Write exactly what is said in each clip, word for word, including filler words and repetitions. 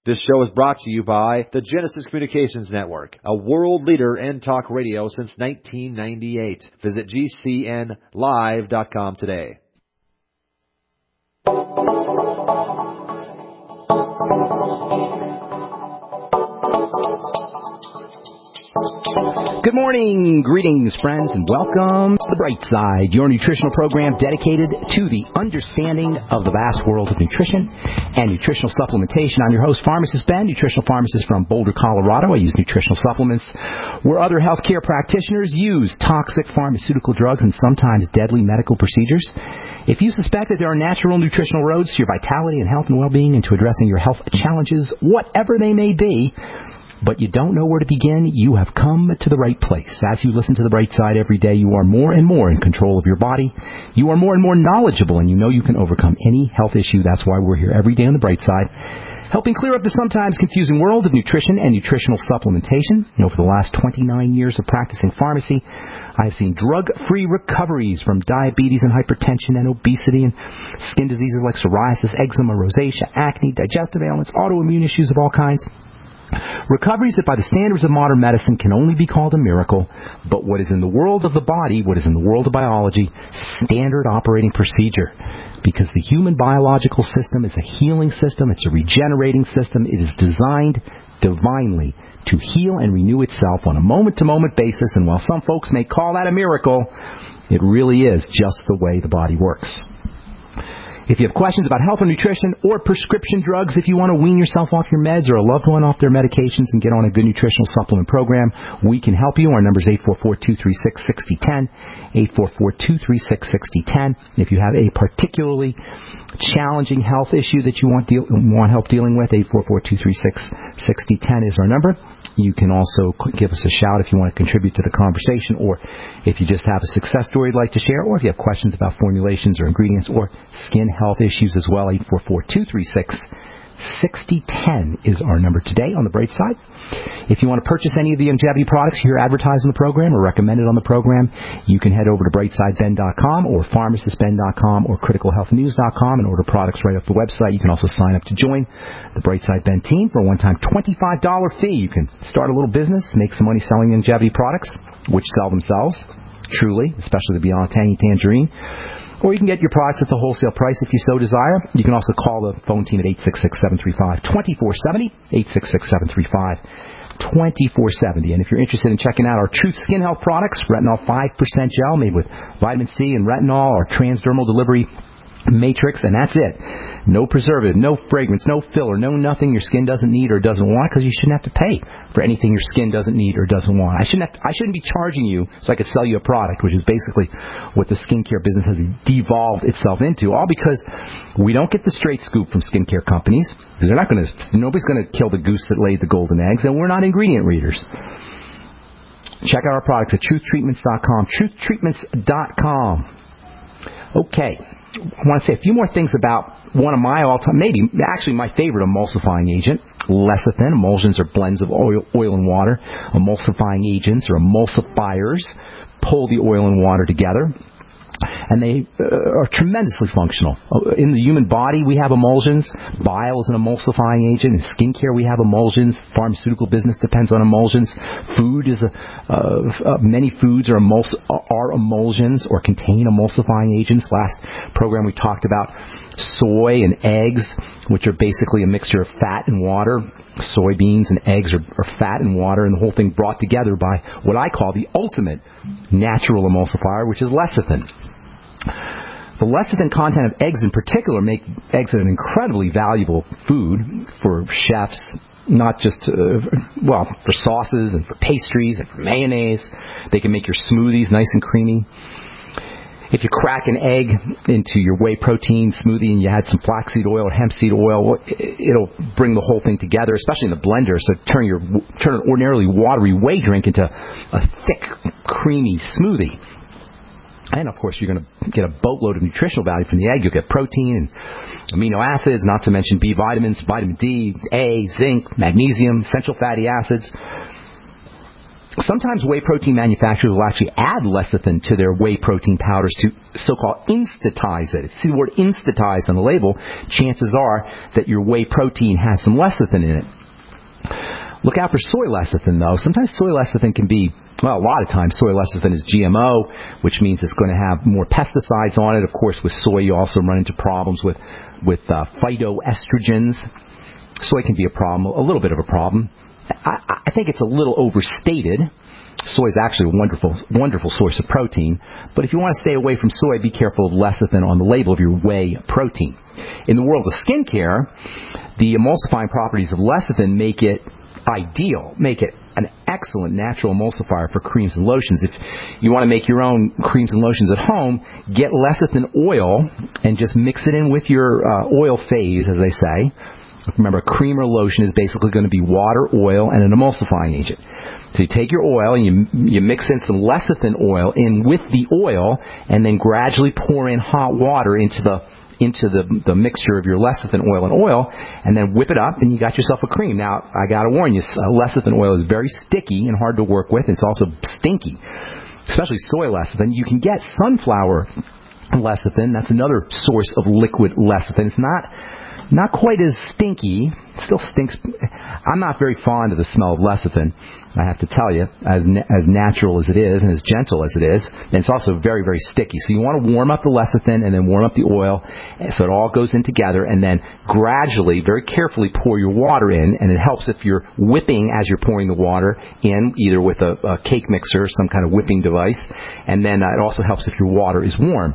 This show is brought to you by the Genesis Communications Network, a world leader in talk radio since nineteen ninety-eight. Visit G C N live dot com today. Good morning, greetings, friends, and welcome to The Bright Side, your nutritional program dedicated to the understanding of the vast world of nutrition and nutritional supplementation. I'm your host, Pharmacist Ben, nutritional pharmacist from Boulder, Colorado. I use nutritional supplements where other healthcare practitioners use toxic pharmaceutical drugs and sometimes deadly medical procedures. If you suspect that there are natural nutritional roads to your vitality and health and well-being and to addressing your health challenges, whatever they may be, but you don't know where to begin, you have come to the right place. As you listen to The Bright Side every day, you are more and more in control of your body. You are more and more knowledgeable, and you know you can overcome any health issue. That's why we're here every day on The Bright Side, helping clear up the sometimes confusing world of nutrition and nutritional supplementation. And over the last twenty-nine years of practicing pharmacy, I've seen drug-free recoveries from diabetes and hypertension and obesity and skin diseases like psoriasis, eczema, rosacea, acne, digestive ailments, autoimmune issues of all kinds. Recoveries that by the standards of modern medicine can only be called a miracle, but what is in the world of the body, what is in the world of biology, standard operating procedure. Because the human biological system is a healing system, it's a regenerating system, it is designed divinely to heal and renew itself on a moment-to-moment basis, and while some folks may call that a miracle, it really is just the way the body works. If you have questions about health and nutrition or prescription drugs, if you want to wean yourself off your meds or a loved one off their medications and get on a good nutritional supplement program, we can help you. Our number is eight four four, two three six, six zero one zero, eight four four, two three six, six zero one zero. If you have a particularly challenging health issue that you want, deal, want help dealing with, eight four four, two three six, six zero one zero is our number. You can also give us a shout if you want to contribute to the conversation, or if you just have a success story you'd like to share, or if you have questions about formulations or ingredients or skin health issues as well. Eight four four, two three six, six zero one zero is our number today on The Bright Side. If you want to purchase any of the longevity products here advertised on the program or recommended on the program, you can head over to bright side ben dot com or pharmacist ben dot com or critical health news dot com and order products right off the website. You can also sign up to join the Bright Side Ben team for a one-time twenty-five dollars fee. You can start a little business, make some money selling longevity products, which sell themselves, truly, especially the Beyond Tangy Tangerine. Or you can get your products at the wholesale price if you so desire. You can also call the phone team at eight six six, seven three five, two four seven zero, eight six six, seven three five, two four seven zero. And if you're interested in checking out our Truth Skin Health products, Retinol five percent gel made with vitamin C and retinol, our transdermal delivery matrix, and that's it. No preservative, no fragrance, no filler, no nothing your skin doesn't need or doesn't want, because you shouldn't have to pay for anything your skin doesn't need or doesn't want. I shouldn't have to, I shouldn't be charging you so I could sell you a product, which is basically what the skincare business has devolved itself into, all because we don't get the straight scoop from skincare companies, because they're not going to, nobody's going to kill the goose that laid the golden eggs, and we're not ingredient readers. Check out our products at truth treatments dot com, truth treatments dot com. Okay. I want to say a few more things about one of my all-time, maybe actually my favorite emulsifying agent, lecithin. Emulsions are blends of oil, oil and water. Emulsifying agents or emulsifiers pull the oil and water together, and they uh, are tremendously functional. In the human body, we have emulsions. Bile is an emulsifying agent. In skincare, we have emulsions. Pharmaceutical business depends on emulsions. Food is a, uh, uh, many foods are, emuls- are emulsions or contain emulsifying agents. Last program, we talked about soy and eggs, which are basically a mixture of fat and water. Soybeans and eggs are, are fat and water, and the whole thing brought together by what I call the ultimate natural emulsifier, which is lecithin. The lecithin content of eggs in particular make eggs an incredibly valuable food for chefs, not just, uh, well, for sauces and for pastries and for mayonnaise. They can make your smoothies nice and creamy. If you crack an egg into your whey protein smoothie and you add some flaxseed oil or hemp seed oil, it'll bring the whole thing together, especially in the blender. So turn your turn an ordinarily watery whey drink into a thick, creamy smoothie. And, of course, you're going to get a boatload of nutritional value from the egg. You'll get protein and amino acids, not to mention B vitamins, vitamin D, A, zinc, magnesium, essential fatty acids. Sometimes whey protein manufacturers will actually add lecithin to their whey protein powders to so-called instatize it. If you see the word instatize on the label, chances are that your whey protein has some lecithin in it. Look out for soy lecithin, though. Sometimes soy lecithin can be, well, a lot of times soy lecithin is G M O, which means it's going to have more pesticides on it. Of course, with soy, you also run into problems with, with uh, phytoestrogens. Soy can be a problem, a little bit of a problem. I, I think it's a little overstated. Soy is actually a wonderful, wonderful source of protein. But if you want to stay away from soy, be careful of lecithin on the label of your whey protein. In the world of skincare, the emulsifying properties of lecithin make it ideal, make it an excellent natural emulsifier for creams and lotions. If you want to make your own creams and lotions at home, get lecithin oil and just mix it in with your uh, oil phase, as they say. Remember, a cream or lotion is basically going to be water, oil, and an emulsifying agent. So you take your oil and you you mix in some lecithin oil in with the oil, and then gradually pour in hot water into the into the the mixture of your lecithin oil and oil, and then whip it up, and you got yourself a cream. Now, I got to warn you, lecithin oil is very sticky and hard to work with. It's also stinky, especially soy lecithin. You can get sunflower lecithin. That's another source of liquid lecithin. It's not not quite as stinky. It still stinks. I'm not very fond of the smell of lecithin, I have to tell you, as na- as natural as it is and as gentle as it is. And it's also very, very sticky. So you want to warm up the lecithin and then warm up the oil so it all goes in together, and then gradually, very carefully pour your water in. And it helps if you're whipping as you're pouring the water in, either with a, a cake mixer or some kind of whipping device. And then uh, it also helps if your water is warm.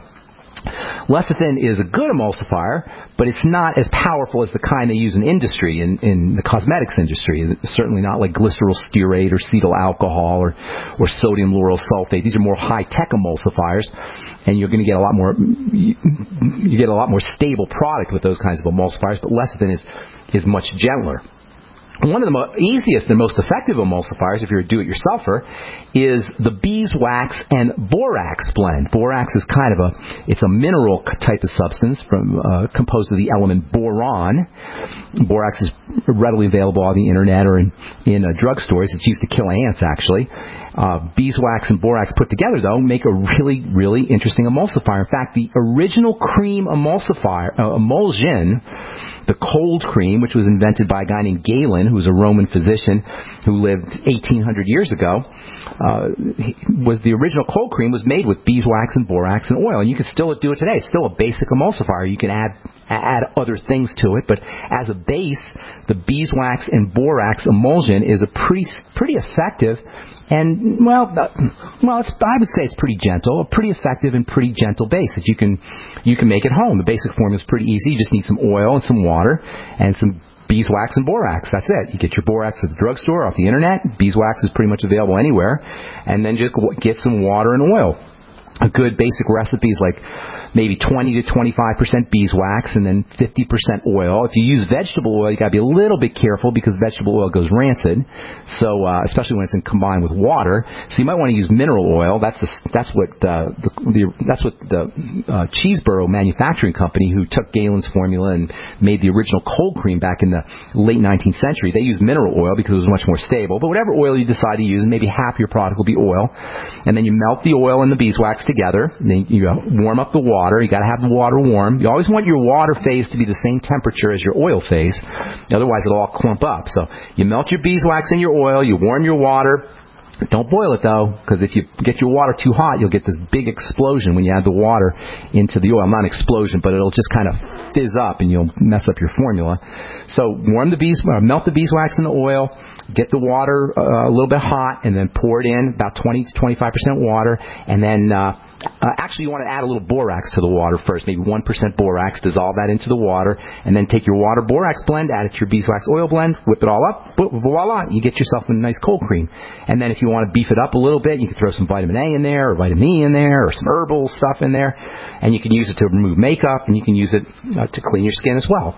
Lecithin is a good emulsifier, but it's not as powerful as the kind they use in industry, in, in the cosmetics industry. It's certainly not like glycerol stearate or cetyl alcohol or, or sodium lauryl sulfate. These are more high-tech emulsifiers, and you're going to get a lot more you, you get a lot more stable product with those kinds of emulsifiers. But lecithin is is much gentler. One of the mo- easiest and most effective emulsifiers, if you're a do-it-yourselfer, is the beeswax and borax blend. Borax is kind of a, it's a mineral type of substance from uh, composed of the element boron. Borax is readily available on the internet or in, in uh, drugstores. It's used to kill ants, actually. Uh, beeswax and borax put together, though, make a really, really interesting emulsifier. In fact, the original cream emulsifier, uh, emulsion, the cold cream, which was invented by a guy named Galen, who was a Roman physician who lived eighteen hundred years ago, uh, was the original cold cream was made with beeswax and borax and oil. And you can still do it today. It's still a basic emulsifier. You can add add other things to it, but as a base, the beeswax and borax emulsion is a pretty pretty effective and, well, well, it's, I would say it's pretty gentle, a pretty effective and pretty gentle base that you can you can make at home. The basic formula is pretty easy. You just need some oil and some water and some beeswax and borax. That's it. You get your borax at the drugstore, off the internet. Beeswax is pretty much available anywhere. And then just get some water and oil. A good basic recipe is like maybe twenty to twenty-five percent beeswax and then fifty percent oil. If you use vegetable oil, you got to be a little bit careful because vegetable oil goes rancid. So, uh, especially when it's in combined with water. So you might want to use mineral oil. That's the, that's what uh, the, the that's what the uh, Cheeseboro Manufacturing Company, who took Galen's formula and made the original cold cream back in the late nineteenth century. They used mineral oil because it was much more stable. But whatever oil you decide to use, maybe half your product will be oil, and then you melt the oil and the beeswax together. And then you warm up the water. You got to have the water warm. You always want your water phase to be the same temperature as your oil phase. Otherwise, it'll all clump up. So you melt your beeswax in your oil. You warm your water. Don't boil it, though, because if you get your water too hot, you'll get this big explosion when you add the water into the oil. Not an explosion, but it'll just kind of fizz up, and you'll mess up your formula. So warm the bees, uh, melt the beeswax in the oil. Get the water uh, a little bit hot, and then pour it in, about twenty to twenty-five percent water, and then uh, uh, actually you want to add a little borax to the water first, maybe one percent borax, dissolve that into the water, and then take your water borax blend, add it to your beeswax oil blend, whip it all up, voila, you get yourself a nice cold cream. And then if you want to beef it up a little bit, you can throw some vitamin A in there, or vitamin E in there, or some herbal stuff in there, and you can use it to remove makeup, and you can use it uh, to clean your skin as well.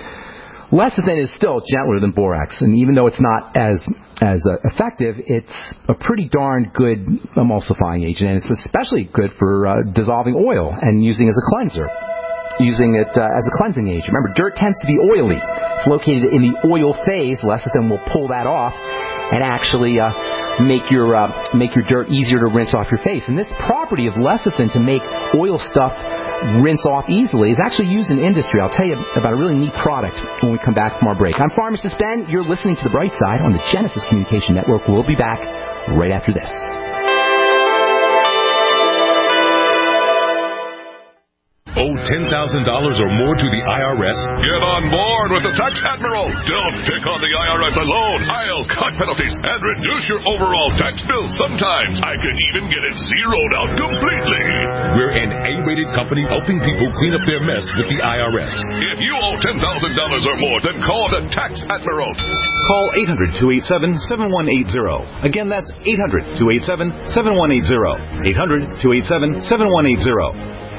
Lecithin is still gentler than borax, and even though it's not as as uh, effective, it's a pretty darn good emulsifying agent, and it's especially good for uh, dissolving oil and using as a cleanser, using it uh, as a cleansing agent. Remember, dirt tends to be oily. It's located in the oil phase. Lecithin will pull that off, and actually uh, make your uh, make your dirt easier to rinse off your face. And this property of lecithin to make oil stuff rinse off easily is actually used in industry. I'll tell you about a really neat product when we come back from our break. I'm Pharmacist Ben. You're listening to The Bright Side on the Genesis Communication Network. We'll be back right after this. Owe ten thousand dollars or more to the I R S? Get on board with the Tax Admiral. Don't pick on the I R S alone. I'll cut penalties and reduce your overall tax bill. Sometimes I can even get it zeroed out completely. We're an A-rated company helping people clean up their mess with the I R S. If you owe ten thousand dollars or more, then call the Tax Admiral. Call eight hundred, two eight seven, seven one eight zero. Again, that's eight hundred, two eight seven, seven one eight zero. eight hundred, two eight seven, seven one eight zero.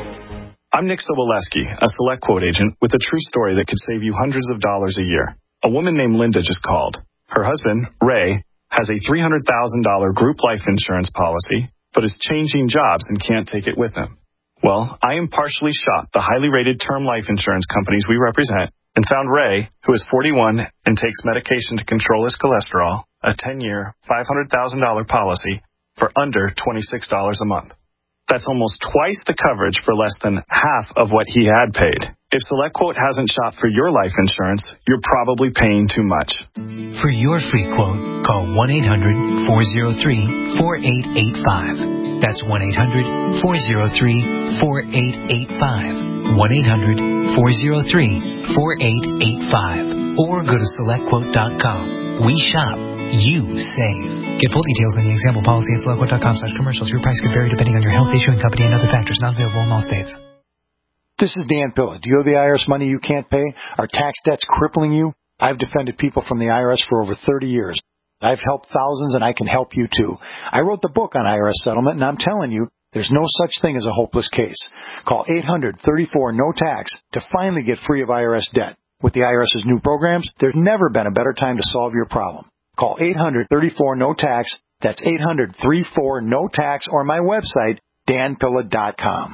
I'm Nick Sobolewski, a Select Quote agent with a true story that could save you hundreds of dollars a year. A woman named Linda just called. Her husband, Ray, has a three hundred thousand dollars group life insurance policy, but is changing jobs and can't take it with him. Well, I impartially shopped the highly rated term life insurance companies we represent and found Ray, who is forty-one and takes medication to control his cholesterol, a ten-year, five hundred thousand dollars policy for under twenty-six dollars a month. That's almost twice the coverage for less than half of what he had paid. If SelectQuote hasn't shopped for your life insurance, you're probably paying too much. For your free quote, call one eight hundred, four oh three, four eight eight five. That's one eight hundred, four oh three, four eight eight five. one eight hundred, four oh three, four eight eight five. Or go to select quote dot com. We shop. You save. Get full details on the example policy at select quote dot com slash commercials. Your price could vary depending on your health, issuing company, and other factors not available in all states. This is Dan Pilla. Do you owe the I R S money you can't pay? Are tax debts crippling you? I've defended people from the I R S for over thirty years. I've helped thousands, and I can help you too. I wrote the book on I R S settlement, and I'm telling you, there's no such thing as a hopeless case. Call eight hundred, thirty-four, no tax to finally get free of I R S debt. With the IRS's new programs, there's never been a better time to solve your problem. Call eight hundred, thirty-four, no tax. That's eight hundred, thirty-four, no tax, or my website, dan pilla dot com.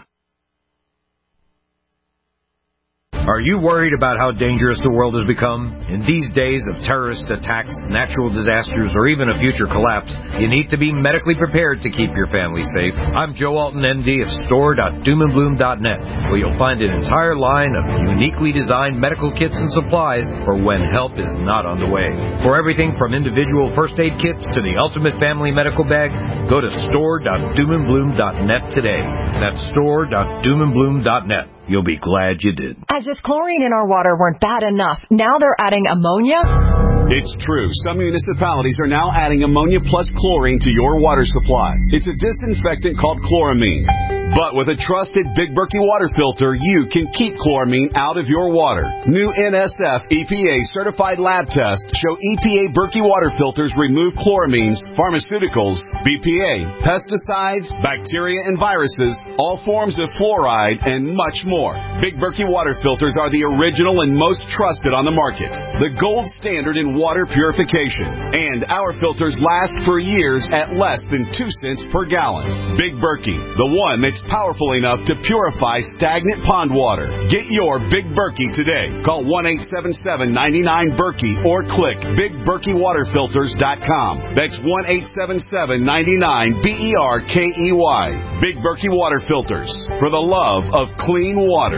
Are you worried about how dangerous the world has become? In these days of terrorist attacks, natural disasters, or even a future collapse, you need to be medically prepared to keep your family safe. I'm Joe Alton, M D of store dot doom and bloom dot net, where you'll find an entire line of uniquely designed medical kits and supplies for when help is not on the way. For everything from individual first aid kits to the ultimate family medical bag, go to store dot doom and bloom dot net today. That's store dot doom and bloom dot net. You'll be glad you did. As if chlorine in our water weren't bad enough, now they're adding ammonia? It's true. Some municipalities are now adding ammonia plus chlorine to your water supply. It's a disinfectant called chloramine. But with a trusted Big Berkey water filter, you can keep chloramine out of your water. New N S F E P A certified lab tests show E P A Berkey water filters remove chloramines, pharmaceuticals, B P A, pesticides, bacteria and viruses, all forms of fluoride, and much more. Big Berkey water filters are the original and most trusted on the market. The gold standard in water purification. And our filters last for years at less than two cents per gallon. Big Berkey, the one that's powerful enough to purify stagnant pond water. Get your Big Berkey today. Call one eight seven seven, nine nine, Berkey or click big berkey water filters dot com. That's one eight seven seven, nine nine, B E R K E Y. Big Berkey Water Filters, for the love of clean water.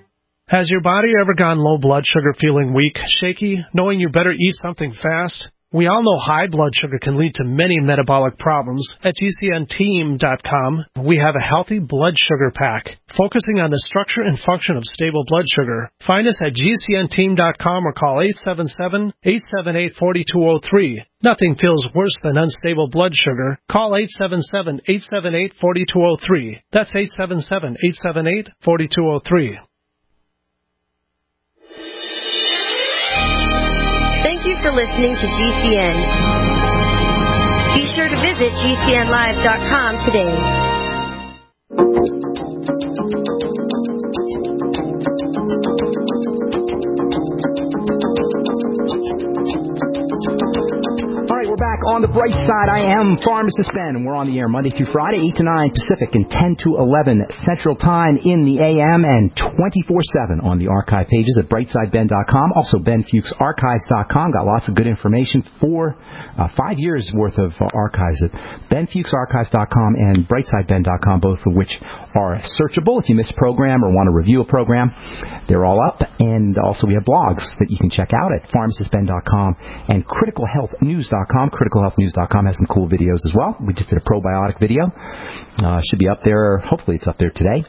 Has your body ever gone low blood sugar, feeling weak, shaky, knowing you better eat something fast? We all know high blood sugar can lead to many metabolic problems. At G C N team dot com, we have a healthy blood sugar pack, focusing on the structure and function of stable blood sugar. Find us at G C N team dot com or call eight seven seven, eight seven eight, four two zero three. Nothing feels worse than unstable blood sugar. Call eight seven seven, eight seven eight, four two zero three. That's eight seven seven, eight seven eight, four two zero three. Thank you for listening to G C N. Be sure to visit G C N live dot com today. All right, we're back. back on the bright side. I am Pharmacist Ben, and we're on the air Monday through Friday, eight to nine Pacific and ten to eleven Central Time in the A M and twenty-four seven on the archive pages at brightside ben dot com. Also, ben fuchs archives dot com. Got lots of good information for uh, five years worth of uh, archives at ben fuchs archives dot com and brightside ben dot com, both of which are searchable. If you miss a program or want to review a program, they're all up. And also, we have blogs that you can check out at pharmacist ben dot com and critical health news dot com. critical health news dot com has some cool videos as well. We just did a probiotic video. Uh, should be up there. Hopefully it's up there today.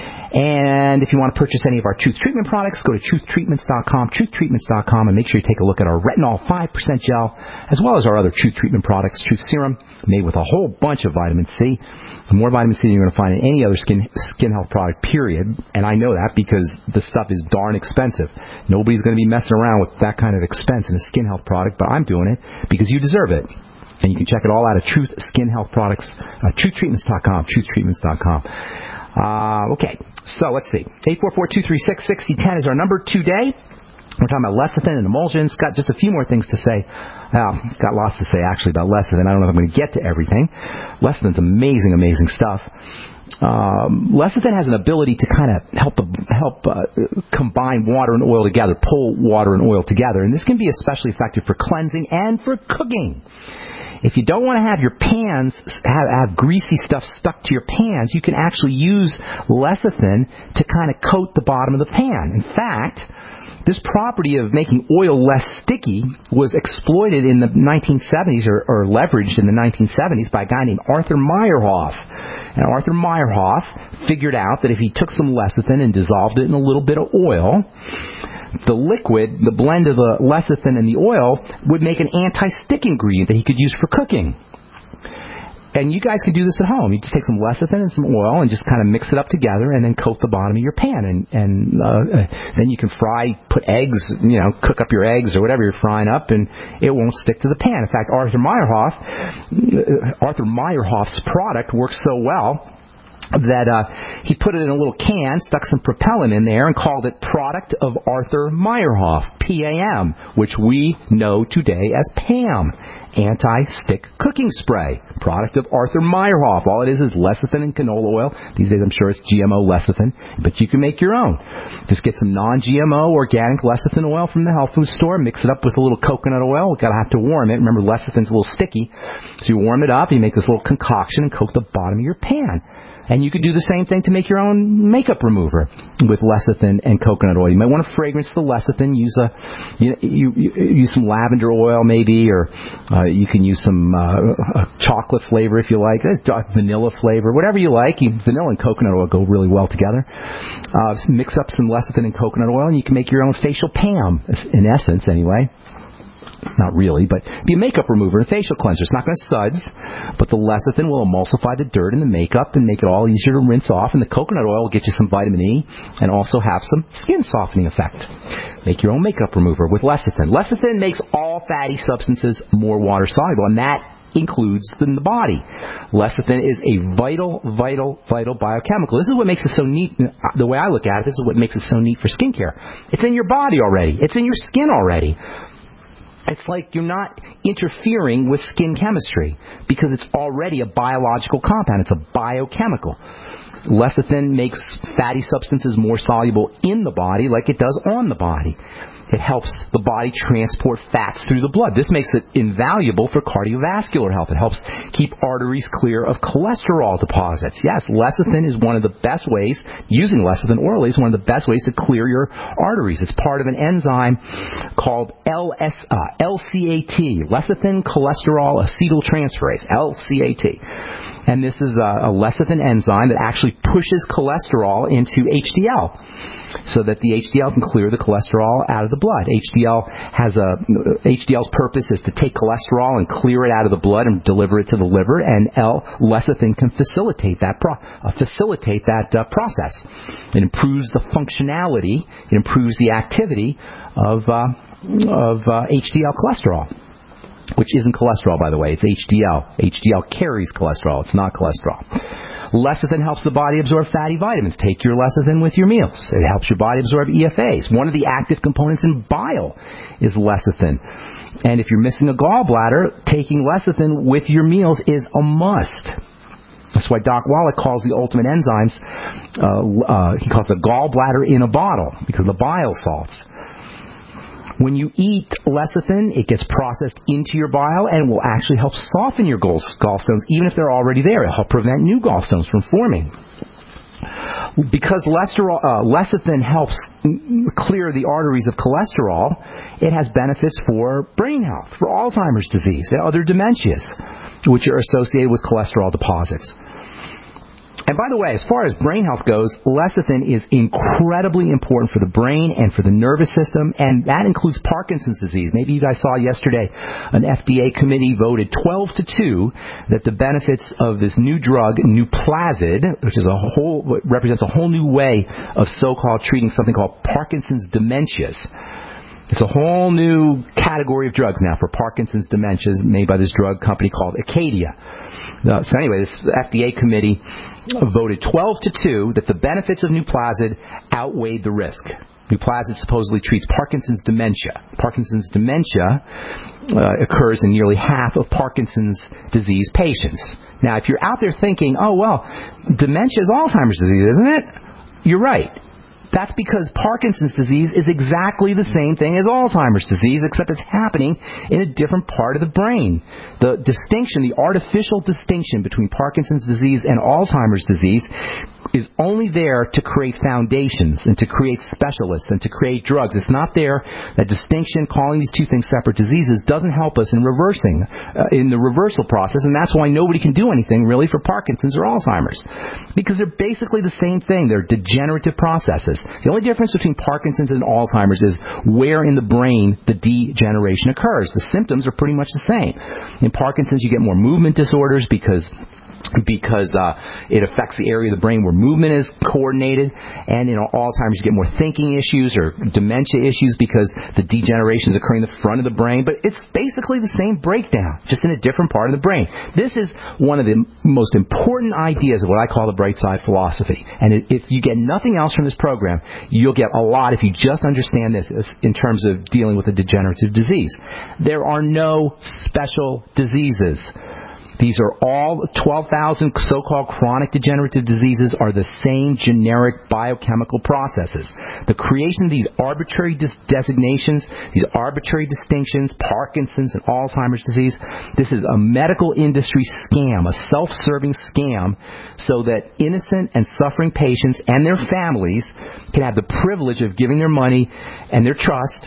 And if you want to purchase any of our Truth Treatment products, go to truth treatments dot com, truth treatments dot com, and make sure you take a look at our retinol five percent gel, as well as our other Truth Treatment products, Truth Serum, made with a whole bunch of vitamin C. The more vitamin C than you're going to find in any other skin skin health product, period. And I know that because the stuff is darn expensive. Nobody's going to be messing around with that kind of expense in a skin health product, but I'm doing it because you deserve it. And you can check it all out at Truth Skin Health Products, uh, truth treatments dot com, truth treatments dot com. Uh, okay, so let's see. eight four four, two three six, six zero one zero is our number today. We're talking about lecithin and emulsions. Got just a few more things to say. Well, got lots to say, actually, about lecithin. I don't know if I'm going to get to everything. Lecithin's amazing, amazing stuff. Um, lecithin has an ability to kind of help help uh, combine water and oil together, pull water and oil together. And this can be especially effective for cleansing and for cooking. If you don't want to have your pans have, have greasy stuff stuck to your pans, you can actually use lecithin to kind of coat the bottom of the pan. In fact, this property of making oil less sticky was exploited in the nineteen seventies or, or leveraged in the nineteen seventies by a guy named Arthur Meyerhoff. And Arthur Meyerhoff figured out that if he took some lecithin and dissolved it in a little bit of oil, the liquid, the blend of the lecithin and the oil, would make an anti-stick ingredient that he could use for cooking. And you guys can do this at home. You just take some lecithin and some oil and just kind of mix it up together and then coat the bottom of your pan. And, and uh, then you can fry, put eggs, you know, cook up your eggs or whatever you're frying up, and it won't stick to the pan. In fact, Arthur Meyerhoff, Arthur Meyerhoff's product works so well that uh, he put it in a little can, stuck some propellant in there, and called it Product of Arthur Meyerhoff, P A M, which we know today as P A M, Anti-Stick Cooking Spray. Product of Arthur Meyerhoff. All it is is lecithin and canola oil. These days I'm sure it's G M O lecithin, but you can make your own. Just get some non-G M O organic lecithin oil from the health food store, mix it up with a little coconut oil. We've got to have to warm it. Remember, lecithin's a little sticky, so you warm it up, you make this little concoction and coat the bottom of your pan. And you could do the same thing to make your own makeup remover with lecithin and coconut oil. You might want to fragrance the lecithin. Use a you, you, you use some lavender oil maybe, or uh, you can use some uh, chocolate flavor if you like. There's vanilla flavor, whatever you like. You, vanilla and coconut oil go really well together. Uh, mix up some lecithin and coconut oil, and you can make your own facial P A M, in essence, anyway. Not really, but be a makeup remover and facial cleanser. It's not going to suds, but the lecithin will emulsify the dirt in the makeup and make it all easier to rinse off, and the coconut oil will get you some vitamin E and also have some skin softening effect. Make your own makeup remover with lecithin. Lecithin makes all fatty substances more water soluble, and that includes in the body. Lecithin is a vital, vital, vital biochemical. This is what makes it so neat. The way I look at it, this is what makes it so neat for skincare. It's in your body already. It's in your skin already. It's like you're not interfering with skin chemistry because it's already a biological compound. It's a biochemical. Lecithin makes fatty substances more soluble in the body like it does on the body. It helps the body transport fats through the blood. This makes it invaluable for cardiovascular health. It helps keep arteries clear of cholesterol deposits. Yes, lecithin is one of the best ways, using lecithin orally is one of the best ways to clear your arteries. It's part of an enzyme called L S, uh, L C A T, lecithin cholesterol acetyltransferase, L C A T. And this is a, a lecithin enzyme that actually pushes cholesterol into H D L so that the H D L can clear the cholesterol out of the blood. H D L has a H D L's purpose is to take cholesterol and clear it out of the blood and deliver it to the liver, and L lecithin can facilitate that pro, uh, facilitate that uh, process. It improves the functionality, it improves the activity of uh, of uh, H D L cholesterol. Which isn't cholesterol, by the way. It's H D L. H D L carries cholesterol. It's not cholesterol. Lecithin helps the body absorb fatty vitamins. Take your lecithin with your meals. It helps your body absorb E F As. One of the active components in bile is lecithin. And if you're missing a gallbladder, taking lecithin with your meals is a must. That's why Doc Wallach calls the ultimate enzymes, uh, uh, he calls it a gallbladder in a bottle, because of the bile salts. When you eat lecithin, it gets processed into your bile and will actually help soften your gall- gallstones, even if they're already there. It'll help prevent new gallstones from forming. Because cholesterol, uh, lecithin helps clear the arteries of cholesterol, it has benefits for brain health, for Alzheimer's disease, and other dementias, which are associated with cholesterol deposits. And by the way, as far as brain health goes, lecithin is incredibly important for the brain and for the nervous system, and that includes Parkinson's disease. Maybe you guys saw yesterday an F D A committee voted twelve to two that the benefits of this new drug, Nuplazid, which is a whole represents a whole new way of so-called treating something called Parkinson's dementias. It's a whole new category of drugs now for Parkinson's dementias made by this drug company called Acadia. Uh, so anyway, this F D A committee voted twelve to two that the benefits of Nuplazid outweighed the risk. Nuplazid supposedly treats Parkinson's dementia. Parkinson's dementia uh, occurs in nearly half of Parkinson's disease patients. Now, if you're out there thinking, oh, well, dementia is Alzheimer's disease, isn't it? You're right. That's because Parkinson's disease is exactly the same thing as Alzheimer's disease, except it's happening in a different part of the brain. The distinction, the artificial distinction between Parkinson's disease and Alzheimer's disease is only there to create foundations and to create specialists and to create drugs. It's not there. That distinction, calling these two things separate diseases, doesn't help us in reversing, uh, in the reversal process, and that's why nobody can do anything really for Parkinson's or Alzheimer's, because they're basically the same thing. They're degenerative processes. The only difference between Parkinson's and Alzheimer's is where in the brain the degeneration occurs. The symptoms are pretty much the same. In Parkinson's, you get more movement disorders because because uh, it affects the area of the brain where movement is coordinated, and in Alzheimer's you get more thinking issues or dementia issues because the degeneration is occurring in the front of the brain, but it's basically the same breakdown, just in a different part of the brain. This is one of the most important ideas of what I call the bright side philosophy, and if you get nothing else from this program, you'll get a lot if you just understand this in terms of dealing with a degenerative disease. There are no special diseases. These are all twelve thousand so-called chronic degenerative diseases are the same generic biochemical processes. The creation of these arbitrary dis- designations, these arbitrary distinctions, Parkinson's and Alzheimer's disease, this is a medical industry scam, a self-serving scam, so that innocent and suffering patients and their families can have the privilege of giving their money and their trust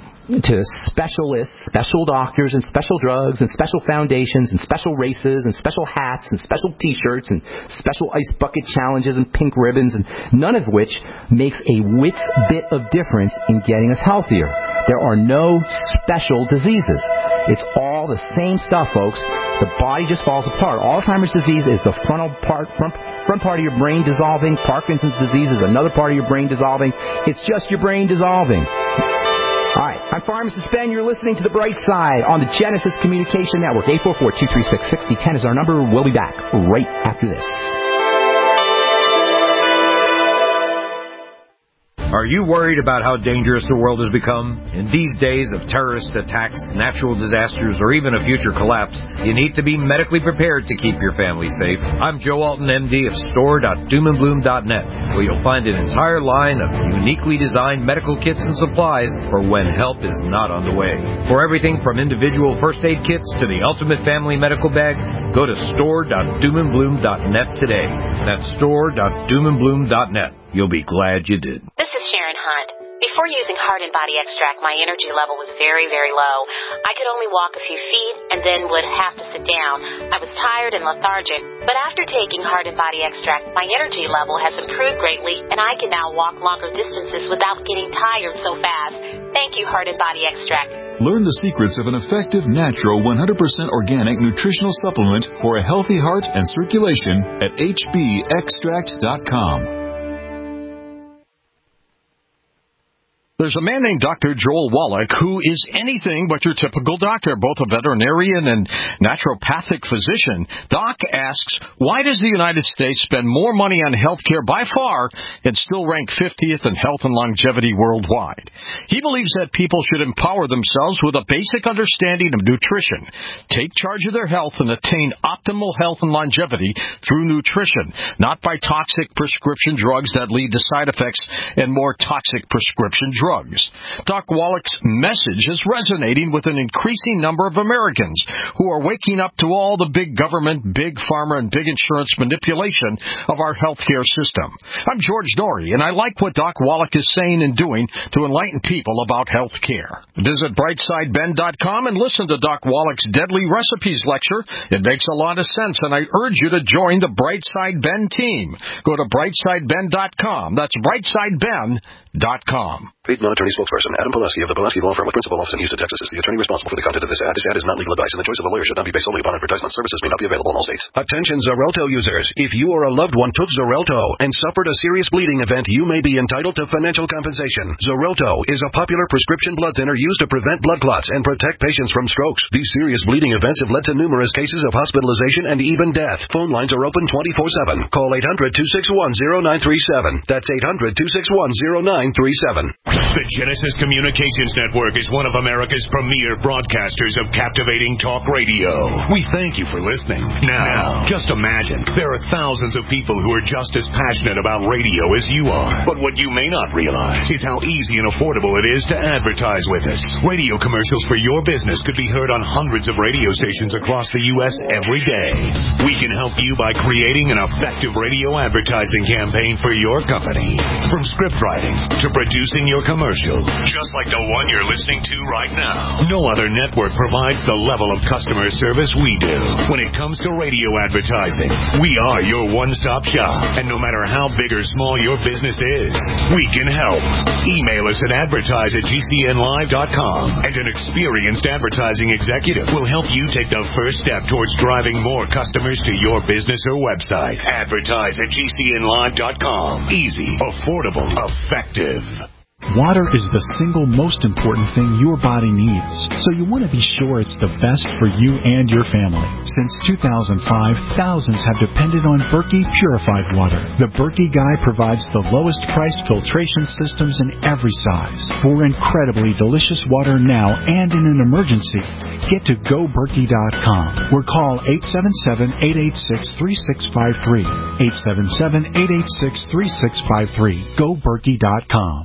to specialists, special doctors, and special drugs, and special foundations, and special races, and special hats, and special T-shirts, and special ice bucket challenges, and pink ribbons, and none of which makes a whit's bit of difference in getting us healthier. There are no special diseases. It's all the same stuff, folks. The body just falls apart. Alzheimer's disease is the frontal part, front, front part of your brain dissolving. Parkinson's disease is another part of your brain dissolving. It's just your brain dissolving. All right, I'm Pharmacist Ben. You're listening to The Bright Side on the Genesis Communication Network. eight four four, two three six, six zero one zero is our number. We'll be back right after this. Are you worried about how dangerous the world has become? In these days of terrorist attacks, natural disasters, or even a future collapse, you need to be medically prepared to keep your family safe. I'm Joe Alton, M D of store dot doom and bloom dot net, where you'll find an entire line of uniquely designed medical kits and supplies for when help is not on the way. For everything from individual first aid kits to the ultimate family medical bag, go to store dot doom and bloom dot net today. That's store dot doom and bloom dot net. You'll be glad you did. Before using Heart and Body Extract, my energy level was very, very low. I could only walk a few feet and then would have to sit down. I was tired and lethargic. But after taking Heart and Body Extract, my energy level has improved greatly, and I can now walk longer distances without getting tired so fast. Thank you, Heart and Body Extract. Learn the secrets of an effective, natural, one hundred percent organic nutritional supplement for a healthy heart and circulation at h b extract dot com. There's a man named Doctor Joel Wallach who is anything but your typical doctor, both a veterinarian and naturopathic physician. Doc asks, why does the United States spend more money on health care by far and still rank fiftieth in health and longevity worldwide? He believes that people should empower themselves with a basic understanding of nutrition, take charge of their health, and attain optimal health and longevity through nutrition, not by toxic prescription drugs that lead to side effects and more toxic prescription drugs. Doc Wallach's message is resonating with an increasing number of Americans who are waking up to all the big government, big pharma, and big insurance manipulation of our healthcare system. I'm George Norrie, and I like what Doc Wallach is saying and doing to enlighten people about health care. Visit brightside ben dot com and listen to Doc Wallach's Deadly Recipes lecture. It makes a lot of sense, and I urge you to join the Brightside Ben team. Go to brightside ben dot com. That's brightside ben dot com. Paid non-attorney spokesperson Adam Pulaski of the Pulaski Law Firm with principal office in Houston, Texas, is the attorney responsible for the content of this ad. This ad is not legal advice, and the choice of a lawyer should not be based solely upon advertisement. Services may not be available in all states. Attention Xarelto users. If you or a loved one took Xarelto and suffered a serious bleeding event, you may be entitled to financial compensation. Xarelto is a popular prescription blood thinner used to prevent blood clots and protect patients from strokes. These serious bleeding events have led to numerous cases of hospitalization and even death. Phone lines are open twenty-four seven. Call eight hundred, two six one, zero nine three seven. That's eight hundred, two six one, zero nine three seven. The Genesis Communications Network is one of America's premier broadcasters of captivating talk radio. We thank you for listening. Now, just imagine, there are thousands of people who are just as passionate about radio as you are. But what you may not realize is how easy and affordable it is to advertise with us. Radio commercials for your business could be heard on hundreds of radio stations across the U S every day. We can help you by creating an effective radio advertising campaign for your company. From script writing to producing your commercial, just like the one you're listening to right now. No other network provides the level of customer service we do. When it comes to radio advertising, we are your one-stop shop. And no matter how big or small your business is, we can help. Email us at advertise at g c n live dot com, and an experienced advertising executive will help you take the first step towards driving more customers to your business or website. Advertise at g c n live dot com. Easy, affordable, effective. Water is the single most important thing your body needs, so you want to be sure it's the best for you and your family. Since two thousand five, thousands have depended on Berkey purified water. The Berkey Guy provides the lowest price filtration systems in every size. For incredibly delicious water now and in an emergency, get to go berkey dot com or call eight seven seven, eight eight six, three six five three. eight seven seven, eight eight six, three six five three. go berkey dot com.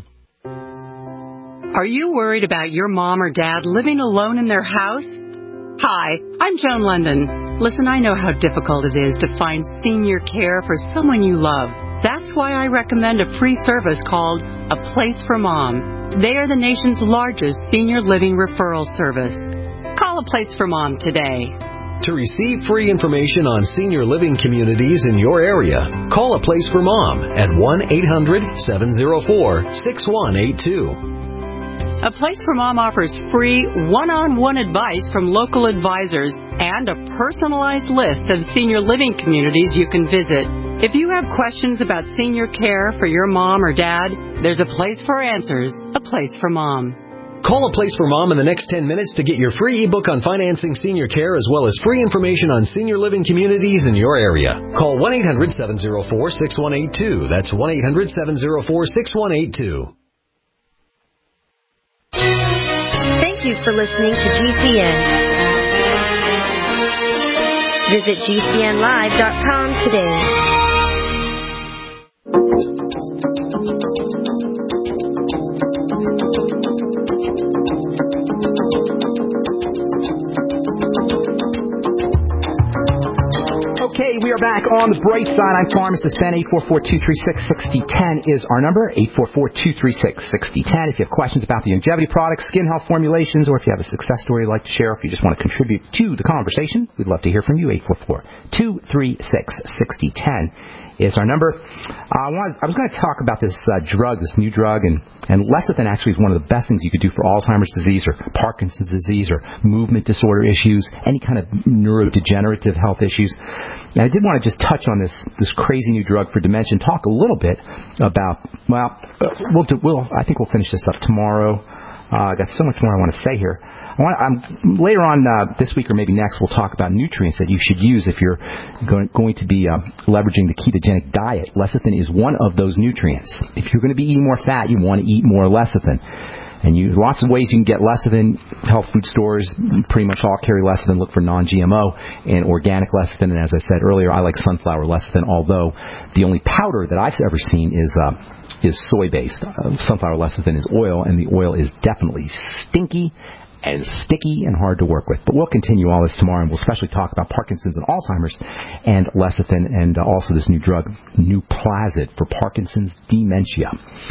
Are you worried about your mom or dad living alone in their house? Hi, I'm Joan London. Listen, I know how difficult it is to find senior care for someone you love. That's why I recommend a free service called A Place for Mom. They are the nation's largest senior living referral service. Call A Place for Mom today. To receive free information on senior living communities in your area, call A Place for Mom at one eight hundred, seven oh four, six one eight two. A Place for Mom offers free one-on-one advice from local advisors and a personalized list of senior living communities you can visit. If you have questions about senior care for your mom or dad, there's a place for answers, A Place for Mom. Call A Place for Mom in the next ten minutes to get your free ebook on financing senior care as well as free information on senior living communities in your area. Call one eight hundred, seven oh four, six one eight two. That's one eight hundred, seven oh four, six one eight two. Thank you for listening to G C N. Visit G C N live dot com today. Okay, we are back on the bright side. I'm Pharmacist Ben. eight four four, two three six, six oh one oh is our number. eight four four, two three six, six oh one oh. If you have questions about the longevity products, skin health formulations, or if you have a success story you'd like to share, if you just want to contribute to the conversation, we'd love to hear from you. eight four four, two three six, six oh one oh is our number. Uh, I was, I was going to talk about this uh, drug, this new drug, and, and lecithin actually is one of the best things you could do for Alzheimer's disease or Parkinson's disease or movement disorder issues, any kind of neurodegenerative health issues. And I did want to just touch on this this crazy new drug for dementia. Talk a little bit about. Well, uh, we'll do, we'll. I think we'll finish this up tomorrow. Uh, I got so much more I want to say here. I want, I'm, later on uh, this week or maybe next, we'll talk about nutrients that you should use if you're going, going to be uh, leveraging the ketogenic diet. Lecithin is one of those nutrients. If you're going to be eating more fat, you want to eat more lecithin. And you lots of ways you can get lecithin. Health food stores pretty much all carry lecithin. Look for non G M O and organic lecithin. And as I said earlier, I like sunflower lecithin, although the only powder that I've ever seen is uh, is soy-based. Uh, sunflower lecithin is oil, and the oil is definitely stinky and sticky and hard to work with. But we'll continue all this tomorrow, and we'll especially talk about Parkinson's and Alzheimer's and lecithin, and uh, also this new drug, Nuplazid, for Parkinson's dementia.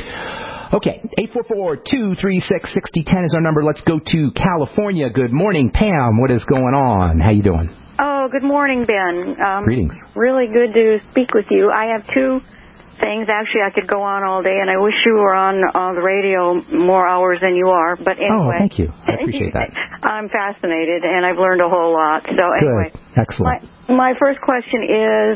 Okay, eight four four, two three six, six zero one zero is our number. Let's go to California. Good morning, Pam. What is going on? How you doing? Oh, good morning, Ben. Um, Greetings. Really good to speak with you. I have two things. Actually, I could go on all day, and I wish you were on uh, the radio more hours than you are. But anyway. Oh, thank you. I appreciate that. I'm fascinated, and I've learned a whole lot. So anyway. Good. Excellent. My, my first question is,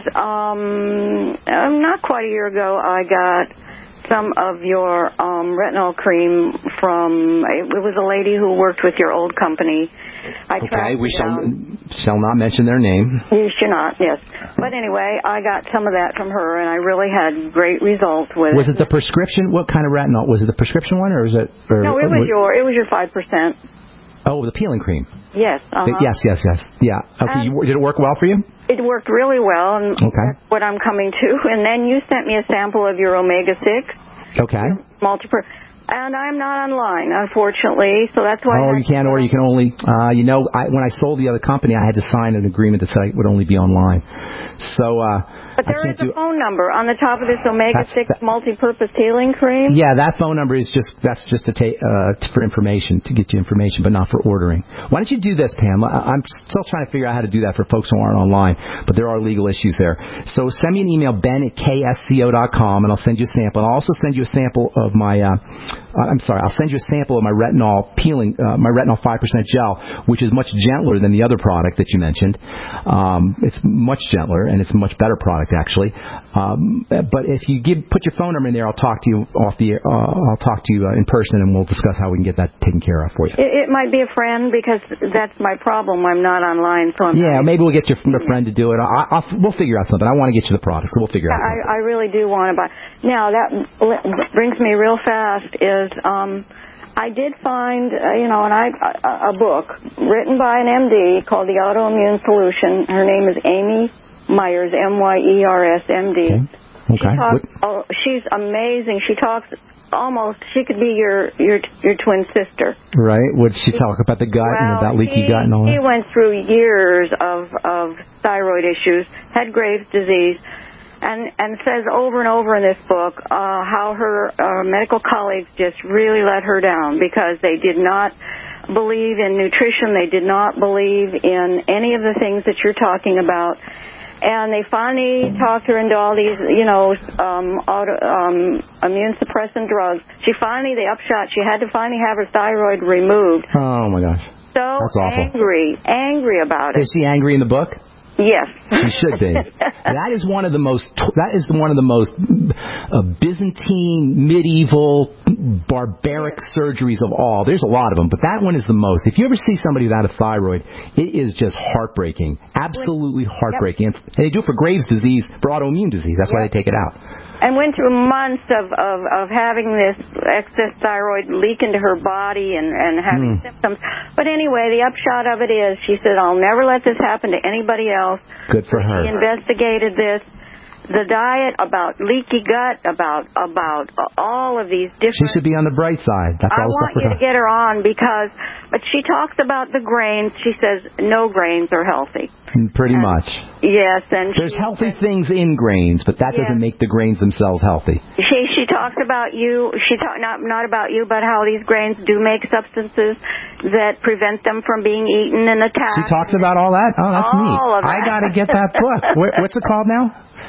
um, not quite a year ago, I got some of your um, retinol cream from, it was a lady who worked with your old company. I okay, we shall, shall not mention their name. You should not, yes. But anyway, I got some of that from her, and I really had great results with was it. Was it the prescription? What kind of retinol? Was it the prescription one, or was it? Or, no, it was or, your, it was your five percent. Oh, the peeling cream. Yes. Uh-huh. Yes, yes, yes. Yeah. Okay, you, did it work well for you? It worked really well, and okay. That's what I'm coming to. And then you sent me a sample of your omega six. Okay. Multiple. And I'm not online, unfortunately, so that's why. Oh, you can't, or you can only, uh, you know, I, when I sold the other company, I had to sign an agreement that said I would only be online. So, uh, but there is a phone number on the top of this omega six multi-purpose healing cream. Yeah, that phone number is just, that's just to take, uh, for information, to get you information, but not for ordering. Why don't you do this, Pam? I'm still trying to figure out how to do that for folks who aren't online, but there are legal issues there. So send me an email, ben at k s c o dot com, and I'll send you a sample. And I'll also send you a sample of my, uh, I'm sorry, I'll send you a sample of my retinol peeling, uh, my retinol five percent gel, which is much gentler than the other product that you mentioned. Um, it's much gentler, and it's a much better product, actually. Um, but if you give, put your phone number in there, I'll talk to you off the, uh, I'll talk to you uh, in person, and we'll discuss how we can get that taken care of for you. It, it might be a friend, because that's my problem. I'm not online, so I'm Yeah, not... maybe we'll get your a friend to do it. I, I'll, we'll figure out something. I want to get you the product, so we'll figure out something. I, I really do want to buy. Now, that brings me real fast is... Um, I did find, uh, you know, and I a, a book written by an M D called The Autoimmune Solution. Her name is Amy Myers, M Y E R S, M D. Okay. okay. She talks, oh, she's amazing. She talks almost, she could be your your your twin sister. Right. Would she talk about the gut well, and about leaky he, gut and all that? He went through years of, of thyroid issues, had Graves' disease. And, and says over and over in this book uh, how her uh, medical colleagues just really let her down because they did not believe in nutrition. They did not believe in any of the things that you're talking about. And they finally talked her into all these, you know, um, auto, um, immune suppressant drugs. She finally, the upshot, she had to finally have her thyroid removed. Oh, my gosh. So That's awful. angry, angry about it. Is she angry in the book? Yes. She should be. That is one of the most, that is one of the most uh, Byzantine, medieval, barbaric surgeries of all. There's a lot of them, but that one is the most. If you ever see somebody without a thyroid, it is just heartbreaking. Absolutely heartbreaking. Yep. And they do it for Graves' disease, for autoimmune disease. That's yep. why they take it out. And went through months of, of, of having this excess thyroid leak into her body and, and having mm. symptoms. But anyway, the upshot of it is, she said, I'll never let this happen to anybody else. Good for her. She investigated this. The diet, about leaky gut, about about all of these different... She should be on the bright side. That's I all want you her. to get her on because... But she talks about the grains. She says no grains are healthy. Pretty and, much. Yes. and There's she, healthy things in grains, but that yes. doesn't make the grains themselves healthy. She she talks about you... She talk, not, not about you, but how these grains do make substances that prevent them from being eaten and attacked. She talks about all that? Oh, that's all neat. Of that. I got to get that book. Where, what's it called now?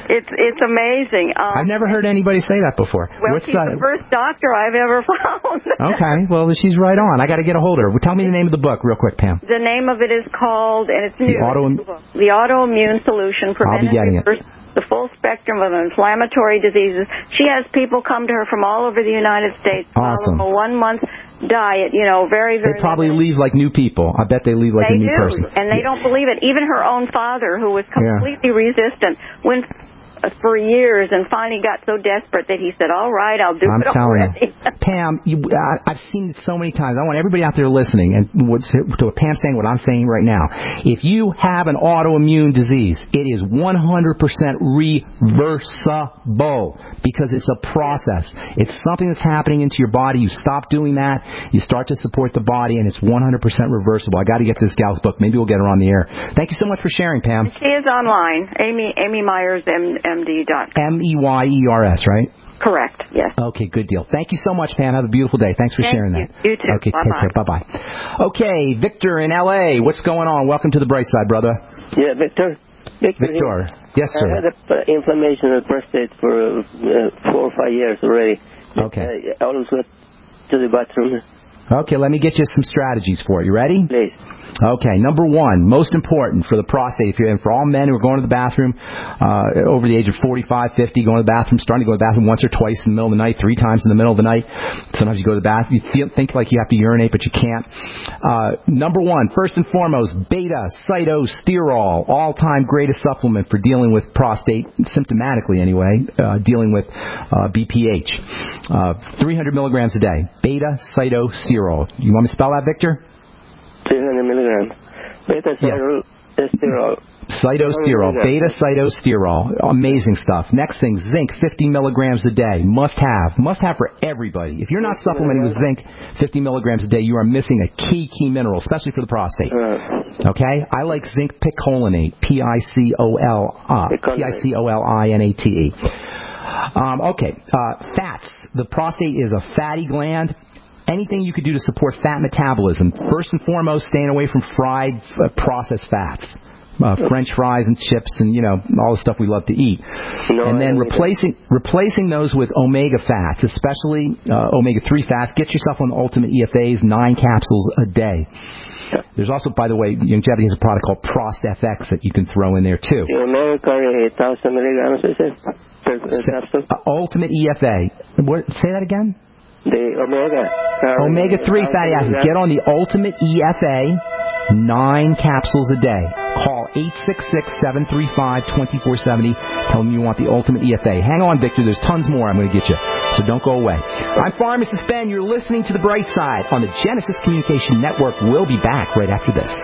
It's it's amazing. Um, I've never heard anybody say that before. Well, What's she's uh, the first doctor I've ever found. Okay, well, she's right on. I got to get a hold of her. Tell me the name of the book real quick, Pam. The name of it is called, and it's new. The, auto- the Autoimmune Solution. I'll be getting it. The full spectrum of inflammatory diseases. She has people come to her from all over the United States. Awesome. A one-month diet, you know, very, very... They probably limited. leave like new people. I bet they leave like they a new do, person. and they don't believe it. Even her own father, who was completely yeah. resistant, went for years and finally got so desperate that he said, all right, I'll do I'm it telling already. you. Pam, you, I, I've seen it so many times. I want everybody out there listening, and what's, to what Pam's saying, what I'm saying right now. If you have an autoimmune disease, it is one hundred percent reversible because it's a process. It's something that's happening into your body. You stop doing that, you start to support the body, and it's one hundred percent reversible. I got to get this gal's book. Maybe we'll get her on the air. Thank you so much for sharing, Pam. She is online. Amy Amy Myers, M D dot com. M E Y E R S, right? Correct, yes. Okay, good deal. Thank you so much, Pam. Have a beautiful day. Thanks for Thank sharing you. that. You too. Okay, Bye-bye. take care. Bye-bye. Okay, Victor in L A. What's going on? Welcome to the bright side, brother. Yeah, Victor. Victor. Victor. Yes, sir. I had a, uh, inflammation of the prostate for uh, four or five years already. Okay. Uh, I always go to the bathroom. Okay, let me get you some strategies for it. You ready? Please. Okay, number one, most important for the prostate, if you're, and for all men who are going to the bathroom uh, over the age of forty-five, fifty, going to the bathroom, starting to go to the bathroom once or twice in the middle of the night, three times in the middle of the night. Sometimes you go to the bathroom, you feel, think like you have to urinate, but you can't. Uh, number one, first and foremost, beta-cytosterol, all-time greatest supplement for dealing with prostate, symptomatically anyway, uh, dealing with uh, B P H. Uh, three hundred milligrams a day, beta-cytosterol. You want me to spell that, Victor? three hundred milligrams. Beta-cytosterol. Cytosterol, beta-cytosterol, amazing stuff. Next thing, zinc, fifty milligrams a day, must have, must have for everybody. If you're not supplementing with zinc, fifty milligrams a day, you are missing a key, key mineral, especially for the prostate. Okay? I like zinc picolinate, P I C O L, uh, P I C O L I N A T E. Um, okay, uh, fats. The prostate is a fatty gland. Anything you could do to support fat metabolism. First and foremost, staying away from fried, uh, processed fats. Uh, French fries and chips and, you know, all the stuff we love to eat. No, and then replacing replacing those with omega fats, especially uh, omega three fats. Get yourself on the Ultimate E F As, nine capsules a day. There's also, by the way, Youngevity has a product called ProstFX that you can throw in there, too. The omega carry one thousand milligrams, is it? Per, per capsule? Uh, Ultimate E F A. What, say that again? The omega. Omega three fatty acids. Get on the Ultimate E F A, nine capsules a day. Call eight six six, seven three five, two four seven zero. Tell them you want the Ultimate E F A. Hang on, Victor. There's tons more I'm going to get you. So don't go away. I'm Pharmacist Ben. You're listening to The Bright Side on the Genesis Communication Network. We'll be back right after this.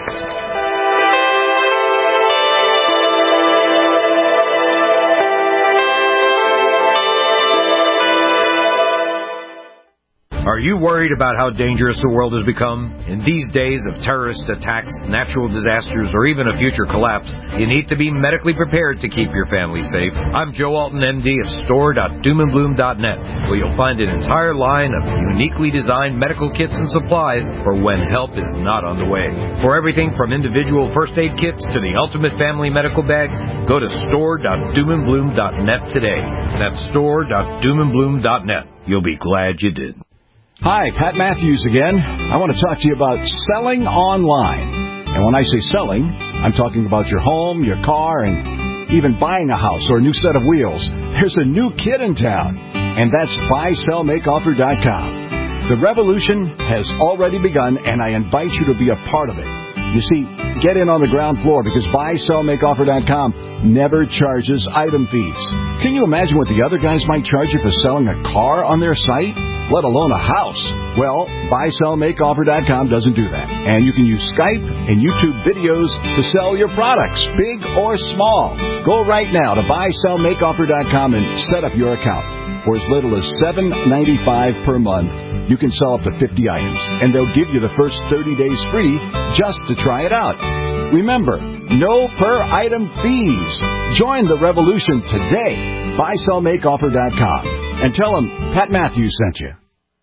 Are you worried about how dangerous the world has become? In these days of terrorist attacks, natural disasters, or even a future collapse, you need to be medically prepared to keep your family safe. I'm Joe Alton, M D, of store dot doom and bloom dot net, where you'll find an entire line of uniquely designed medical kits and supplies for when help is not on the way. For everything from individual first aid kits to the ultimate family medical bag, go to store dot doom and bloom dot net today. That's store dot doom and bloom dot net. You'll be glad you did. Hi, Pat Matthews again. I want to talk to you about selling online. And when I say selling, I'm talking about your home, your car, and even buying a house or a new set of wheels. There's a new kid in town, and that's buy sell make offer dot com. The revolution has already begun, and I invite you to be a part of it. You see, get in on the ground floor because buy sell make offer dot com never charges item fees. Can you imagine what the other guys might charge you for selling a car on their site, let alone a house? Well, buy sell make offer dot com doesn't do that. And you can use Skype and YouTube videos to sell your products, big or small. Go right now to buy sell make offer dot com and set up your account. For as little as seven dollars and ninety-five cents per month, you can sell up to fifty items, and they'll give you the first thirty days free just to try it out. Remember, no per-item fees. Join the revolution today. buy sell make offer dot com. And tell them Pat Matthews sent you.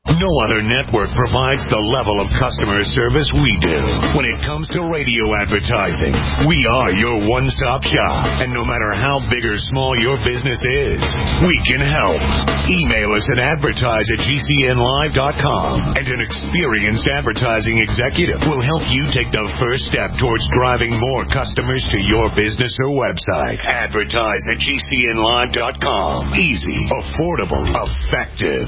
No other network provides the level of customer service we do. When it comes to radio advertising, we are your one-stop shop. And no matter how big or small your business is, we can help. Email us at advertise at G C N live dot com, and an experienced advertising executive will help you take the first step towards driving more customers to your business or website. Advertise at G C N live dot com. Easy, affordable, effective.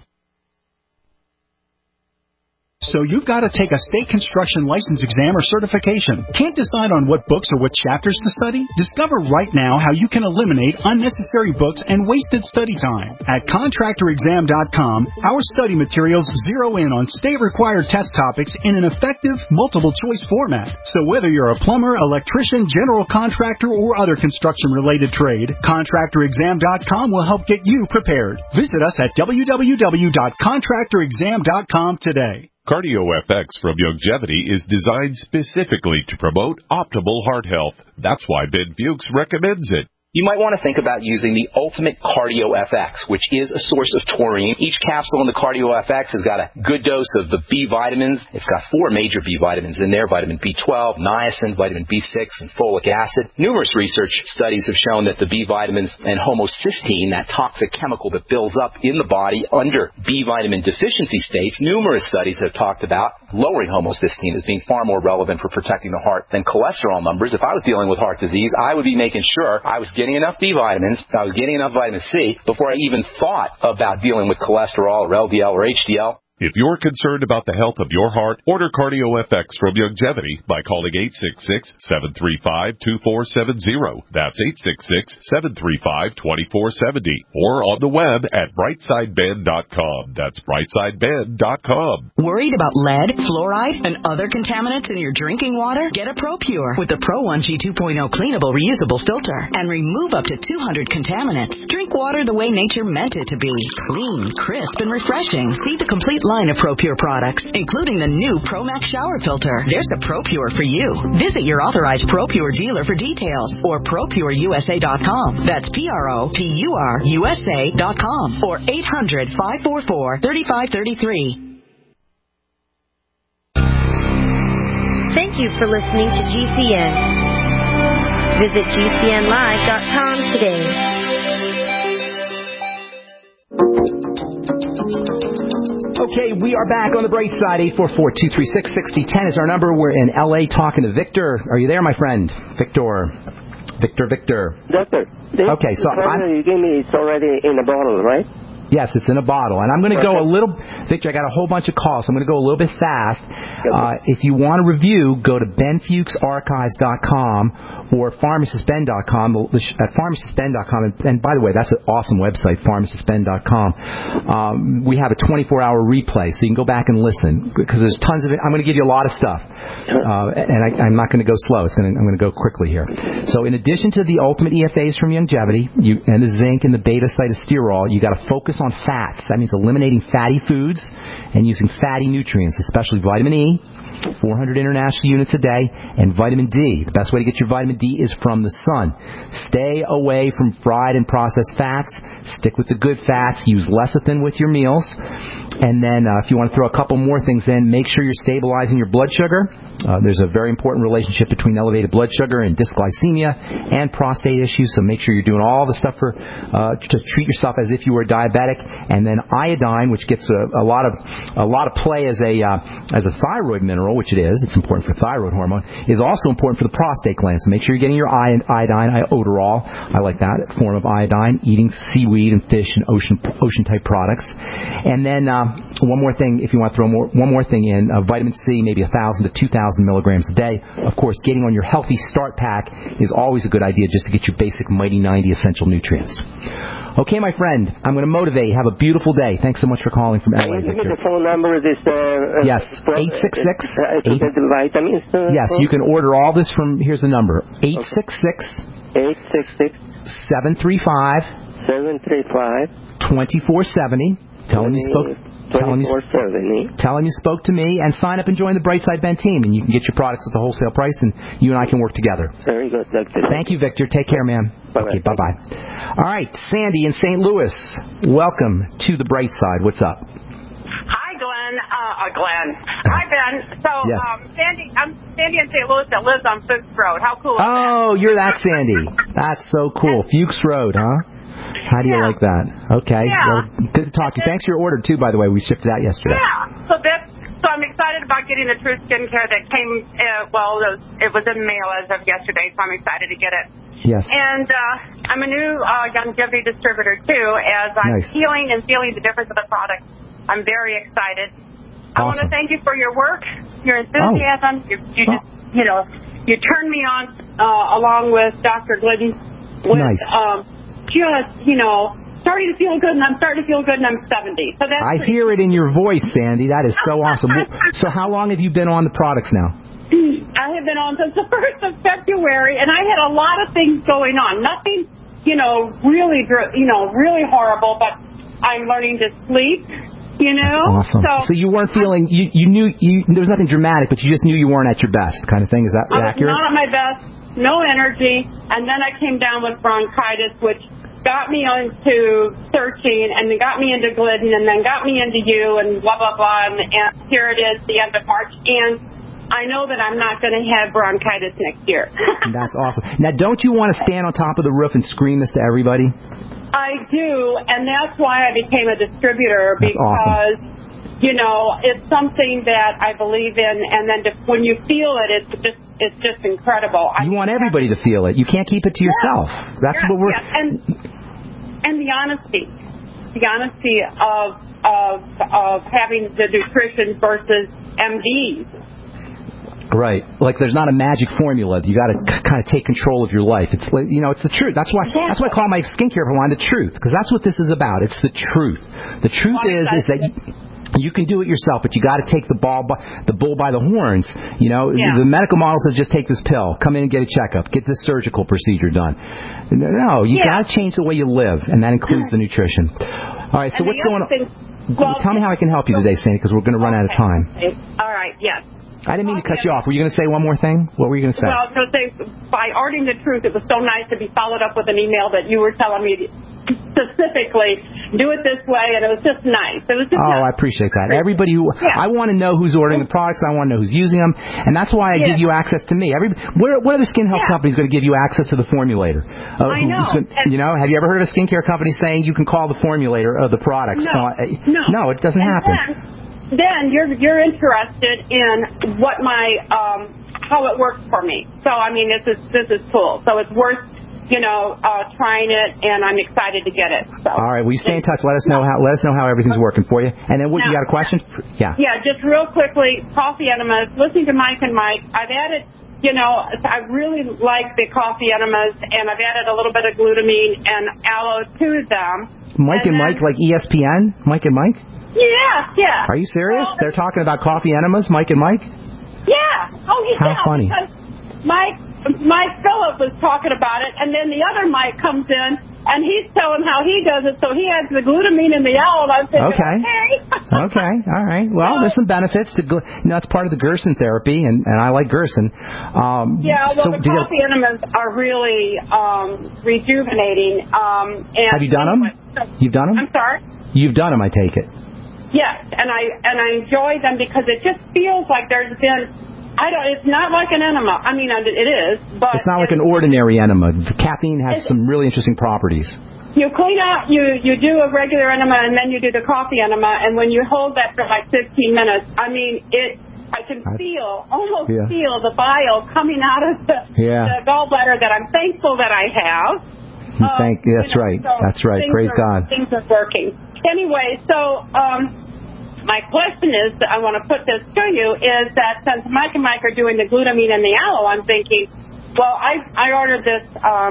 So you've got to take a state construction license exam or certification. Can't decide on what books or what chapters to study? Discover right now how you can eliminate unnecessary books and wasted study time. At contractor exam dot com, our study materials zero in on state-required test topics in an effective, multiple-choice format. So whether you're a plumber, electrician, general contractor, or other construction-related trade, contractor exam dot com will help get you prepared. Visit us at w w w dot contractor exam dot com today. CardioFX from Youngevity is designed specifically to promote optimal heart health. That's why Ben Fuchs recommends it. You might want to think about using the Ultimate CardioFX, which is a source of taurine. Each capsule in the CardioFX has got a good dose of the B vitamins. It's got four major B vitamins in there: vitamin B twelve, niacin, vitamin B six, and folic acid. Numerous research studies have shown that the B vitamins and homocysteine, that toxic chemical that builds up in the body under B vitamin deficiency states, numerous studies have talked about lowering homocysteine as being far more relevant for protecting the heart than cholesterol numbers. If I was dealing with heart disease, I would be making sure I was getting enough B vitamins, I was getting enough vitamin C before I even thought about dealing with cholesterol or L D L or H D L. If you're concerned about the health of your heart, order CardioFX from Youngevity by calling eight six six, seven three five, two four seven zero. That's eight six six, seven three five, two four seven zero. Or on the web at brightside ben dot com. That's brightside ben dot com. Worried about lead, fluoride, and other contaminants in your drinking water? Get a ProPure with the Pro one G two point oh cleanable reusable filter and remove up to two hundred contaminants. Drink water the way nature meant it to be. Clean, crisp, and refreshing. See the complete line of ProPure products, including the new ProMax shower filter. There's a ProPure for you. Visit your authorized ProPure dealer for details or pro pure u s a dot com. That's P R O P U R U S A dot com or eight hundred, five four four, three five three three. Thank you for listening to G C N. Visit G C N live dot com today. Okay, we are back on the bright side. eight four four, two three six, six zero one zero is our number. We're in L A talking to Victor. Are you there, my friend? Victor. Victor, Victor. Doctor. Okay, so I'm... you gave me, it's already in a bottle, right? Yes, it's in a bottle. And I'm going to go a little... Victor, I got a whole bunch of calls, so I'm going to go a little bit fast. Uh, if you want to review, go to ben fuchs archives dot com or pharmacist ben dot com. At pharmacist ben dot com, and, and by the way, that's an awesome website, pharmacist ben dot com. Um, we have a twenty-four hour replay, so you can go back and listen, because there's tons of it. I'm going to give you a lot of stuff. Uh, and I, I'm not going to go slow. It's going to, I'm going to go quickly here. So in addition to the Ultimate E F As from Youngevity you, and the zinc and the beta-cytosterol, you got to focus on fats. That means eliminating fatty foods and using fatty nutrients, especially vitamin E, four hundred international units a day, and vitamin D. The best way to get your vitamin D is from the sun. Stay away from fried and processed fats. Stick with the good fats. Use lecithin with your meals. And then uh, if you want to throw a couple more things in, make sure you're stabilizing your blood sugar. Uh, there's a very important relationship between elevated blood sugar and dysglycemia and prostate issues, so make sure you're doing all the stuff for uh, to treat yourself as if you were diabetic. And then iodine, which gets a, a lot of a lot of play as a uh, as a thyroid mineral, which it is. It's important for thyroid hormone. Is also important for the prostate gland. So make sure you're getting your iodine, iodorol. I like that form of iodine. Eating seaweed and fish and ocean ocean type products. And then uh, one more thing, if you want to throw more, one more thing in, uh, vitamin C, maybe a thousand to two thousand milligrams a day. Of course, getting on your Healthy Start Pack is always a good idea, just to get your basic Mighty ninety essential nutrients. Okay, my friend, I'm going to motivate. Have a beautiful day. Thanks so much for calling from L A. Can you give me the phone number? This uh, yes, eight six six. To get the vitamins. Uh, yes, from? You can order all this from. Here's the number: eight six six. Eight six six. Seven three five. Seven three five. Twenty four seventy. Telling you spoke. Telling you, telling you spoke to me, and sign up and join the Brightside Ben team, and you can get your products at the wholesale price, and you and I can work together. Very good, Doctor. Thank you, Victor. Take care, man. Bye-bye. Okay, bye-bye. All right, Sandy in Saint Louis, welcome to the Brightside. What's up? Glenn. Hi, Ben. So, Yes. um, Sandy, I'm Sandy in Saint Louis that lives on Fuchs Road. How cool is Oh, that? you're that Sandy. That's so cool. Fuchs Road, huh? How do you Yeah. like that? Okay. Yeah. Well, good to talk to you. Thanks for your order, too, by the way. We shipped it out yesterday. Yeah. So that's so I'm excited about getting the True Skincare that came. Uh, well, it was, it was in mail as of yesterday, so I'm excited to get it. Yes. And uh, I'm a new uh, longevity distributor too. As I'm Nice. feeling and feeling the difference of the product, I'm very excited. I want to Awesome. thank you for your work, your enthusiasm. You, you just, you know, you turned me on uh, along with Doctor Glidden. With, Nice. Um, just, you know, starting to feel good, and I'm starting to feel good, and I'm seventy. So that's I pretty hear it in your voice, Sandy. That is so awesome. So how long have you been on the products now? I have been on since the first of February, and I had a lot of things going on. Nothing, you know, really, dr- you know, really horrible, but I'm learning to sleep, you know. Awesome. So, So you weren't feeling, you, you knew, you, there was nothing dramatic, but you just knew you weren't at your best kind of thing. Is that I was accurate? not at my best, no energy, and then I came down with bronchitis, which got me into searching, and then got me into Glidden, and then got me into you, and blah, blah, blah, and, and here it is, the end of March, and I know that I'm not going to have bronchitis next year. That's awesome. Now, don't you want to stand on top of the roof and scream this to everybody? I do, and that's why I became a distributor, That's because, you know, it's something that I believe in, and then to, when you feel it, it's just it's just incredible. You want everybody to feel it. You can't keep it to yourself. That's yeah, what we're... yeah. And, and the honesty, the honesty of, of, of having the nutrition versus M Ds. Right. Like there's not a magic formula. You got to c- kind of take control of your life. It's like, you know, it's the truth. That's why that's why I call my skincare line the truth, because that's what this is about. It's the truth. The truth is is that you, you can do it yourself, but you got to take the ball by, the bull by the horns. You know, Yeah. the medical model says just take this pill, come in and get a checkup, get this surgical procedure done. No, you Yeah. got to change the way you live, and that includes the nutrition. All right. So And what's the going other on? thing- well, Tell me how I can help you today, Sandy, because we're going to run out of time. All right, yes. I didn't mean to cut you off. Were you going to say one more thing? What were you going to say? Well, I was going to say, by ordering the truth, it was so nice to be followed up with an email that you were telling me specifically, do it this way, and it was just nice. It was just Oh, I nice. appreciate that. Everybody who Yeah. I want to know who's ordering the products. I want to know who's using them, and that's why I Yeah. give you access to me. Every where, what other skin health Yeah. company is going to give you access to the formulator? Uh, I who- know. who's gonna- you know, have you ever heard of a skincare company saying you can call the formulator of the products? No. Uh, No. no, it doesn't And happen. Then, then you're you're interested in what my um how it works for me. So I mean, this is this is cool. So it's worth you know uh, trying it, and I'm excited to get it. So. All right, will you stay in touch? Let us know how let us know how everything's working for you. And then, what you Now- got a question? Yeah. Yeah, just real quickly, coffee enemas. Listening to Mike and Mike, I've added, you know, I really like the coffee enemas, and I've added a little bit of glutamine and aloe to them. Mike and, and Mike, then- like E S P N? Mike and Mike? Yeah, yeah. Are you serious? Well, They're talking about coffee enemas, Mike and Mike? Yeah. Oh, yeah. How funny. Because Mike, Mike Phillip was talking about it, and then the other Mike comes in, and he's telling how he does it. So he adds the glutamine and the aloe, and I'm thinking, Okay. okay. Okay, all right. Well, there's some benefits to, gl- you know, it's part of the Gerson therapy, and, and I like Gerson. Um, Yeah, well, so the do you- coffee enemas are really um, rejuvenating. Um, and have you done them? You've done them? I'm sorry? You've done them, I take it. Yes, and I and I enjoy them because it just feels like there's been, I don't, it's not like an enema. I mean, it is, but It's not like an ordinary enema. Caffeine has some really interesting properties. you clean out, you, you do a regular enema, and then you do the coffee enema, and when you hold that for like fifteen minutes, I mean, it, I can feel, almost Yeah. feel the bile coming out of the, Yeah. the gallbladder that I'm thankful that I have. You think that's you know, right. so That's right. things Praise are, God. Things are working. Anyway, so um, my question is, that I want to put this to you, is that since Mike and Mike are doing the glutamine and the aloe, I'm thinking, well, I I ordered this um,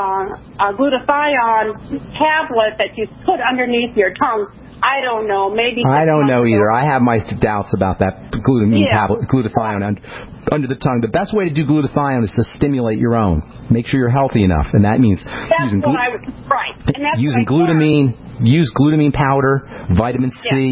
uh, uh, glutathione tablet that you put underneath your tongue. I don't know, maybe. I don't know either. I have my doubts about that glutamine Yeah. tablet, glutathione under, under the tongue. The best way to do glutathione is to stimulate your own. Make sure you're healthy enough, and that means That's using what glu- I would, right. And that's using what I learned. glutamine. Use glutamine powder, vitamin C,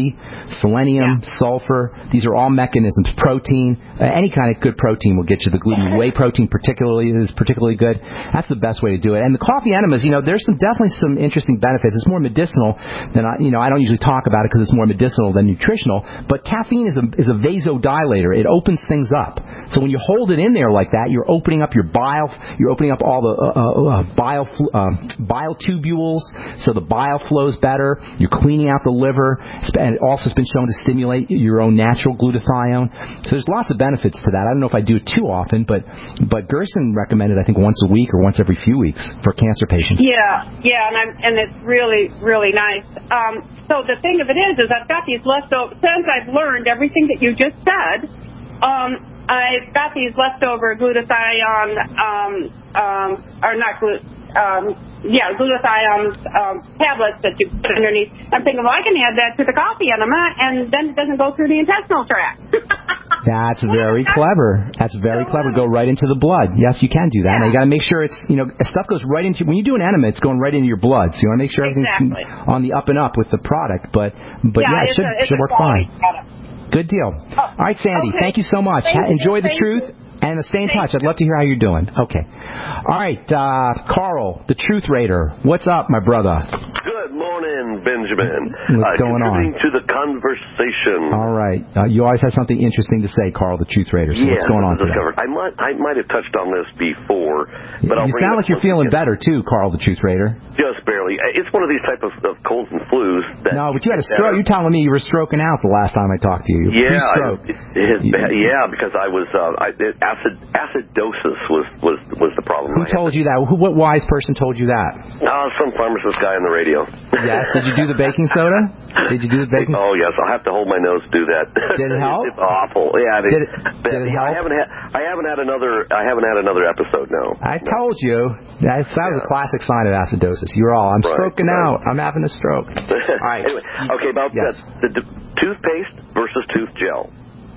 selenium, yeah. sulfur. These are all mechanisms. Protein, uh, any kind of good protein will get you the gluten. Whey protein particularly is particularly good. That's the best way to do it. And the coffee enemas, you know, there's some definitely some interesting benefits. It's more medicinal than I, you know, I don't usually talk about it because it's more medicinal than nutritional. But caffeine is a is a vasodilator. It opens things up. So when you hold it in there like that, you're opening up your bile. You're opening up all the uh, uh, bile uh, bile tubules, so the bile flows better. You're cleaning out the liver, and it also has been shown to stimulate your own natural glutathione. So there's lots of benefits to that. I don't know if I do it too often, but but Gerson recommended I think once a week or once every few weeks for cancer patients. Yeah, yeah, and I'm, and it's really really nice. Um, so the thing of it is, is I've got these leftover. Since I've learned everything that you just said, um, I've got these leftover glutathione, um, um, or not glut, um, yeah, glutathione um, tablets that you put underneath. I'm thinking, well, I can add that to the coffee enema, and then it doesn't go through the intestinal tract. That's very clever. That's very clever. Go right into the blood. Yes, you can do that. Yeah. Now you got to make sure it's, you know, stuff goes right into, when you do an enema, it's going right into your blood. So you want to make sure everything's exactly. on the up and up with the product. But, but yeah, yeah it should, a, should work fine. Product. Good deal. Oh, all right, Sandy, okay. Thank you so much. Thank Enjoy you. the Thank truth. You. And stay in touch. I'd love to hear how you're doing. Okay. All right, uh, Carl, the Truth Raider. What's up, my brother? Good morning, Benjamin. What's uh, going on? to the conversation. All right. Uh, you always have something interesting to say, Carl, the Truth Raider. So yeah, what's going on today? I might, I might have touched on this before, but I'll you bring sound like you're feeling again. better too, Carl, the Truth Raider. Just barely. It's one of these type of, of colds and flus. That no, but you had a stroke. You're telling me you were stroking out the last time I talked to you. Yeah, Pre-stroke. I, it, yeah, because I was uh, I, it, acid acid. Acidosis was, was, was the problem. Who told you that? Who, what wise person told you that? Uh, some pharmacist guy on the radio. Yes. Did you do the baking soda? Did you do the baking soda? Oh, yes. I'll have to hold my nose to do that. Did it help? It's awful. Yeah. It, did it, did it help? I haven't had, I haven't had another, I haven't had another episode, no. I no. told you. That's, that was yeah. a classic sign of acidosis. You're all, I'm right, stroking right. out. I'm having a stroke. All right. Anyway, okay, about yes. the, the, the toothpaste versus tooth gel.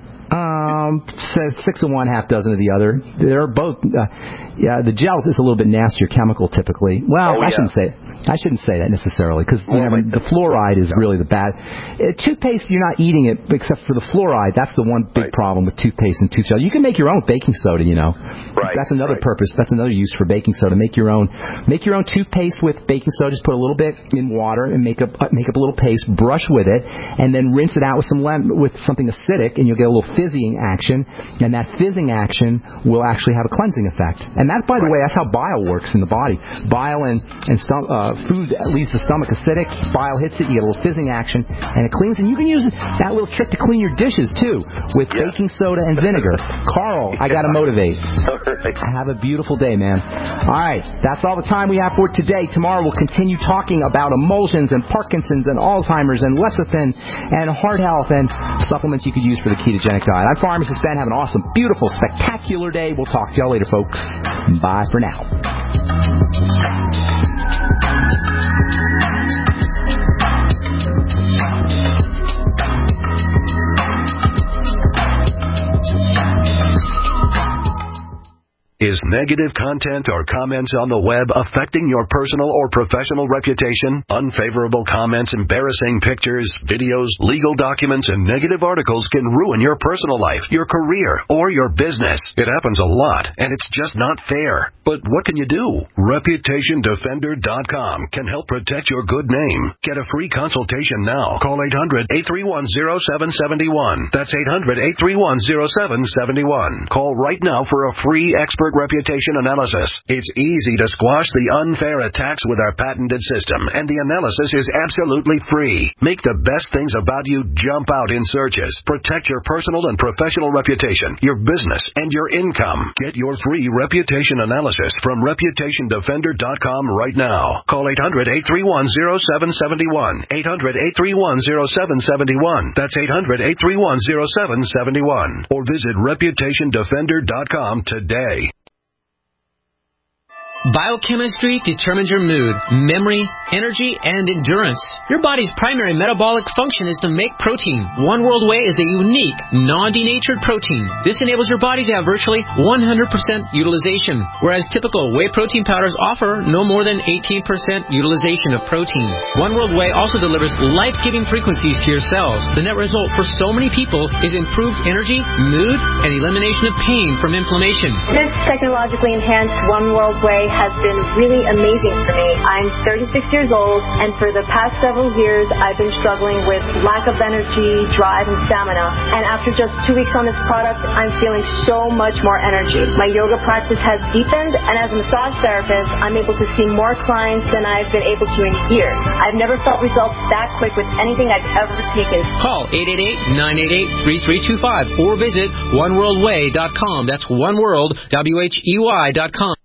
Um, says six of one, half dozen of the other. They're both. Uh, yeah, the gel is a little bit nastier chemical typically. Well, oh, I yeah. shouldn't say. I shouldn't say that necessarily because you know, the fluoride is really the bad. Uh, toothpaste, you're not eating it except for the fluoride. That's the one big right. problem with toothpaste and tooth gel. You can make your own baking soda. You know, right. That's another right. purpose. That's another use for baking soda. Make your own. Make your own toothpaste with baking soda. Just put a little bit in water and make up uh, make up a little paste. Brush with it and then rinse it out with some lem- with something acidic, and you'll get a little fizzying action. And that fizzing action will actually have a cleansing effect. And that's, by the way, that's how bile works in the body. Bile and, and stom- uh, food leaves the stomach acidic. Bile hits it, you get a little fizzing action, and it cleans. And you can use that little trick to clean your dishes, too, with yeah. baking soda and vinegar. Carl, I got to motivate. Right. Have a beautiful day, man. All right, that's all the time we have for today. Tomorrow we'll continue talking about emulsions and Parkinson's and Alzheimer's and lecithin and heart health and supplements you could use for the ketogenic diet. I'm Pharmacist Ben. Have an awesome, beautiful, spectacular day. We'll talk to y'all later, folks. Bye for now. Is negative content or comments on the web affecting your personal or professional reputation? Unfavorable comments, embarrassing pictures, videos, legal documents, and negative articles can ruin your personal life, your career, or your business. It happens a lot, and it's just not fair. But what can you do? Reputation Defender dot com can help protect your good name. Get a free consultation now. Call eight hundred, eight three one, zero seven seven one. That's eight hundred, eight three one, zero seven seven one. Call right now for a free expert reputation analysis. It's easy to squash the unfair attacks with our patented system, and the analysis is absolutely free. Make the best things about you jump out in searches. Protect your personal and professional reputation, your business, and your income. Get your free reputation analysis from Reputation Defender dot com right now. Call eight hundred, eight three one, zero seven seven one. eight hundred, eight three one, zero seven seven one. That's eight hundred, eight three one, zero seven seven one. Or visit Reputation Defender dot com today. Biochemistry determines your mood, memory, energy, and endurance. Your body's primary metabolic function is to make protein. One World Whey is a unique, non-denatured protein. This enables your body to have virtually one hundred percent utilization, whereas typical whey protein powders offer no more than eighteen percent utilization of protein. One World Whey also delivers life-giving frequencies to your cells. The net result for so many people is improved energy, mood, and elimination of pain from inflammation. This technologically enhanced One World Whey has been really amazing for me. I'm thirty-six years old, and for the past several years, I've been struggling with lack of energy, drive, and stamina. And after just two weeks on this product, I'm feeling so much more energy. My yoga practice has deepened, and as a massage therapist, I'm able to see more clients than I've been able to in years. I've never felt results that quick with anything I've ever taken. Call eight eight eight, nine eight eight, three three two five or visit one world way dot com. That's one world, W H E Y dot com.